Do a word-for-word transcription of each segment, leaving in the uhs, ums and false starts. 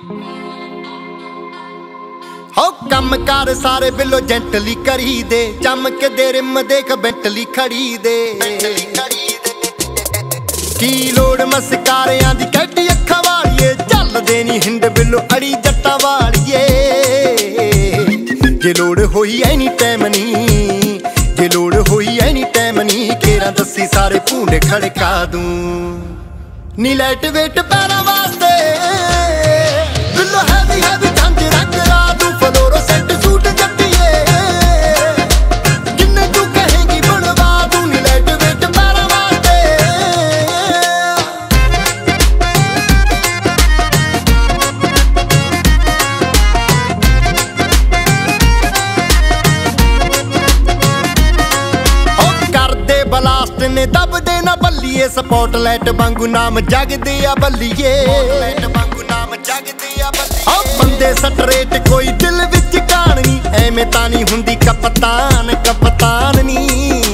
हो कम कार सारे बिलो जेंटली करी दे, चमकदे रिम देख बेंटली खड़ी दे। की लोड़ मस्कारियां दी कैडी अखां वालिए, चलदे नी हिंड बिलो अड़ी जट्टां वालिए। जे लोड़ होई एनी टाइम नी, जे लोड़ होई एनी टाइम नी, केरा दसी सारे भूंडे खड़का दूं नी। लाइट वेट पैरां वास्ते बिलो हैवी हैवी झंझ रंग ला दूं। फ्लोरोसेंट सूट जट्टिए जिन्ने तू कहेंगी बनवा दूं नी। लाइट वेट पैरां वास्ते ब्लास्ट ने दब देना बल्लिए, स्पॉटलाइट वांगू नाम जगदे आ बल्लिए। बंदे स्ट्रेट कोई दिल विच कहानी, एवें तां नी हुंदी कप्तान कप्तान नी।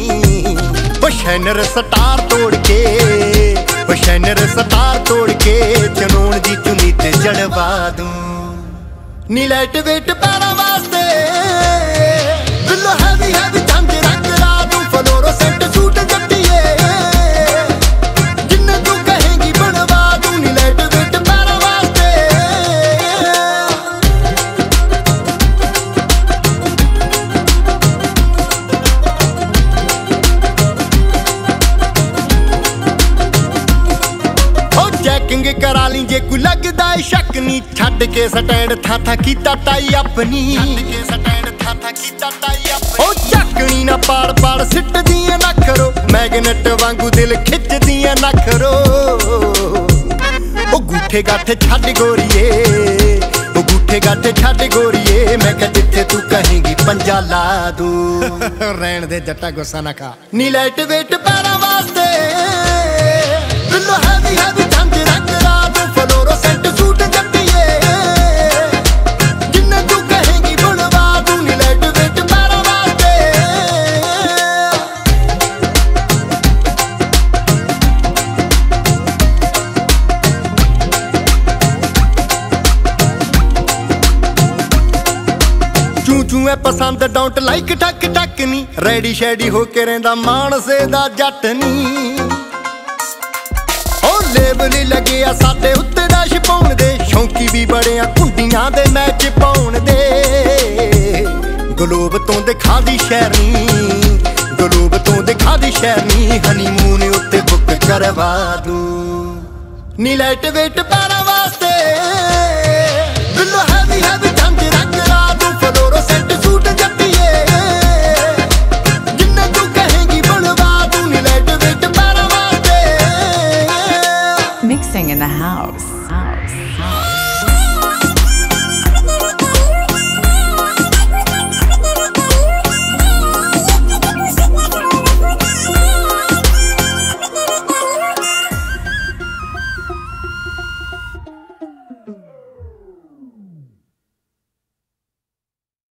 शैनर स्टार तोड़ के, शैनर स्टार तोड़ के, जनोन दी चुनी ते जड़वा दूं नी। लाइट वेट पैरां वास्ते बिलो हैवी हैवी झंझ रंग ला दूं। फ्लोरोसेंट सूट जट्टिए जिन्ने तू कहेंगी बनवा दूं नी। लाइट वेट पैरां वास्ते ओ चैकिंग करा ली जे कोई लगदा है शक नी। छड्ड के स्टैंड था था कीता टाई अपनी, ओ झकनी ना पाड़ पाड़ सिट दियां नखरो। मैगनेट वांगू दिल खिच दियां नखरो। ओ गूठे गाठे छड्ड गोरिए, ओ गूठे गाठे छड्ड गोरिए। मैं कह जिथे तू कहेंगी पंजा ला दूं। रहन दे जट्टा गुस्सा ना खा नी। लाइट वेट पैरां वास्ते बिलो हैवी हैवी झंझ रंग ला दूं। फ्लोरोसेंट सूट जट्टिए जिन्ने तू कहेंगी बनवा दूं नी। लाइट वेट पैरां वास्ते चू चू है पसंद डोंट लाइक टक टक नी। रेडी शेडी होके रहिंदा मानसे दा जट नी। लेबल लगे आ साडे उत्ते डैश पाउण दे, शौंकी भी बड़े आ कुंडियां दे मैच पाउण दे। गलोब तो दिखा दी शहरनी, गलोब तो दिखा दी शहरनी। हनीमून उत्ते बुक करवा दूं नी। लाइट वेट पैरां वास्ते